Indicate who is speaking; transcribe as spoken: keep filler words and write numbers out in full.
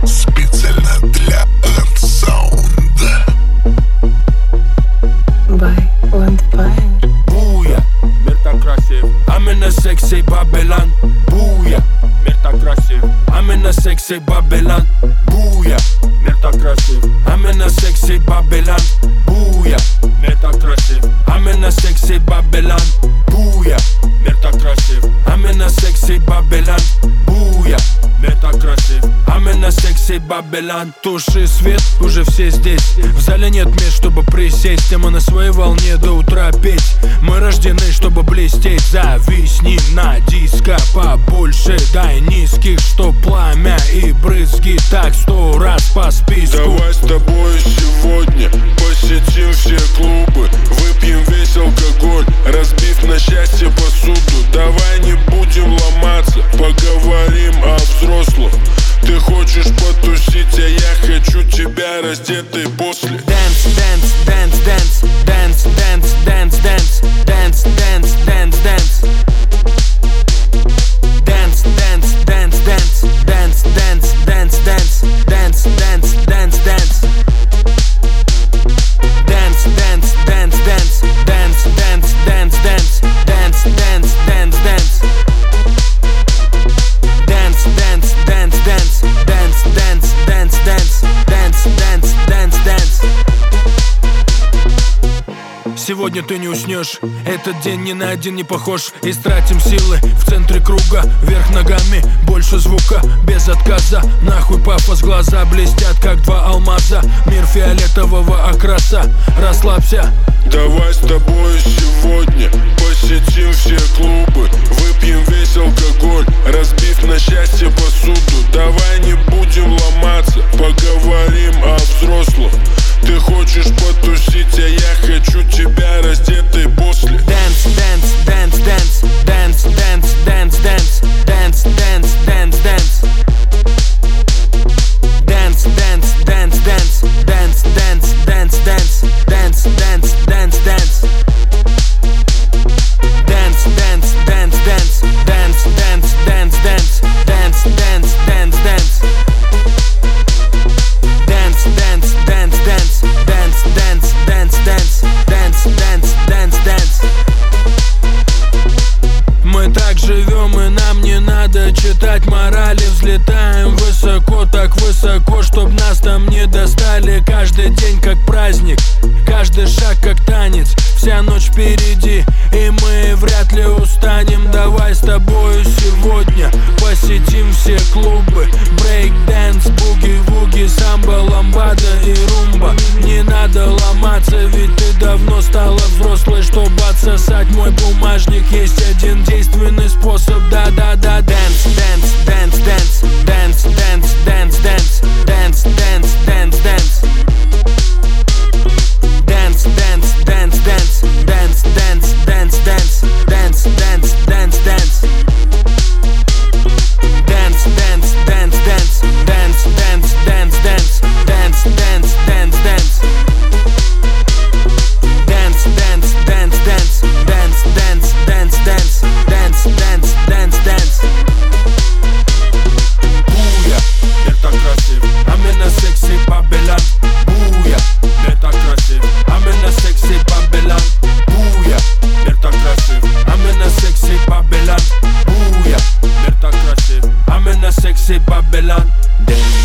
Speaker 1: специально для Ландсаунда.
Speaker 2: By Wildfire.
Speaker 3: Буя, мир так красив, а мы на сексе Бабелан. Буя, мир так красив, а мы на сексе Бабелан. Буя, мир так красив, а мы на сексе Бабелан. Буя, мир так красив, а мы на сексе Бабелан. Буя, мир так красив, а мы на сексе Бабелан. Буя, мир так красив, а мы на сексе Бабелан. Туши свет, уже все здесь. В зале нет мест, чтобы присесть, и мы на своей волне до утра петь. Мы рождены, чтобы блестеть. Зависни на диско побольше, дай низких, что пламя и брызги так сто раз по списку.
Speaker 4: Давай с тобой сегодня посетим все клубы, выпьем весь алкоголь, разбив на счастье посуду. Давай не будем ломаться, поговорим о взрослых. Ты хочешь потусить, а я хочу тебя раздетой после.
Speaker 3: Dance, dance, dance, dance, dance, dance, dance, dance, dance, dance, dance, dance. Dance, dance, dance, dance, dance, dance, dance, dance, dance, dance, dance, dance. Dance, dance, dance, dance, dance, dance, dance, dance, dance, dance, dance, dance. Dance, dance, dance, dance, dance, dance, dance, dance, dance, dance, dance, dance. Сегодня ты не уснешь, этот день ни на один не похож. Истратим силы в центре круга, вверх ногами, больше звука, без отказа. Нахуй пафос, глаза блестят, как два алмаза. Мир фиолетового окраса, расслабься.
Speaker 4: Давай с тобой сегодня посетим все клубы, выпьем весь алкоголь, разбив на счастье посуду. Давай не будем ломаться, поговорим о взрослых. Ты хочешь потусить, а я хочу тебя раздетой после.
Speaker 3: Dance, dance, dance, dance, dance, dance, dance, dance, dance, dance, dance, dance. Dance, dance, dance, dance, dance, dance, dance, dance, dance, dance, dance, dance. Dance, dance, dance, dance, dance, dance, dance, dance, dance, dance, dance, dance. Dance, dance, dance, dance, dance, dance, dance, dance, dance, dance, dance, dance. Мы так живем, и нам не надо читать морали. Взлетаем высоко, так высоко, чтоб нас там не достали. Каждый день как праздник, каждый шаг как танец. Вся ночь впереди, и мы вряд ли устанем. Давай с тобою сегодня посетим все клубы. Брейк-дэнс, буги-вуги, самбо, ламбада и румба. Не надо ломаться, ведь ты давно стала взрослой, чтобы отсосать мой бумажник. Есть один действенный способ, да-да-да. Dance, dance, dance, dance, dance, dance, dance, dance, dance, dance, dance, dance. Dance, dance, dance, dance, dance, dance, dance, dance, dance, dance, dance, dance. Dance, dance, dance, dance, dance, dance, dance, dance, dance, dance, dance, dance. Dance, dance, dance, dance, dance, dance, dance, dance, dance, dance, dance, dance. Буя, мир так красив, а мы на сексе Бабелан. Буя, мир так красив, а мы на сексе Бабелан. Буя, мир так красив, а мы на сексе Бабелан. Буя, мир так красив, а мы на сексе Бабелан.